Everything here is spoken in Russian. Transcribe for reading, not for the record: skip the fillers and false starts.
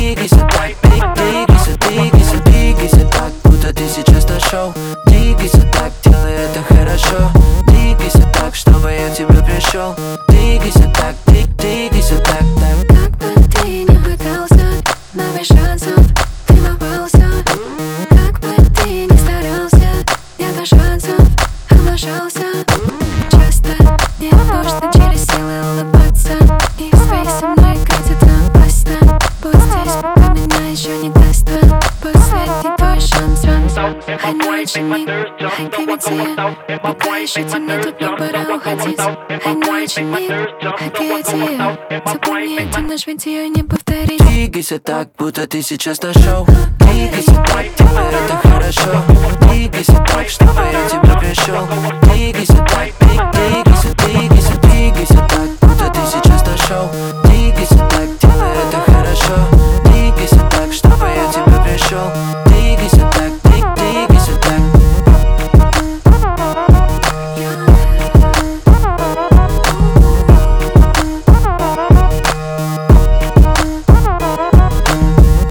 Двигайся так, двигайся так, будто ты сейчас на шоу. Двигайся так, делай это хорошо. Двигайся так, чтобы я к тебе пришел. Двигайся так, двигайся так, так. Как бы ты ни пытался, но без шансов ты попался. Как бы ты ни старался, я до шансов облажался. Часто не нужно через силы улыбаться, и успех со мной катится опасно. Будь здесь, пока меня еще не даст. Последний твой шанс, I know what you mean, I give it to you. Пока еще темно, тут но пора уходить. I know what you mean, I give it to you. Запомни один наш, ведь ее не повторить. Двигайся так, будто ты сейчас на шоу. Двигайся так, делай это хорошо. Двигайся так, чтобы я к тебе пришел. Двигайся так, двигайся так.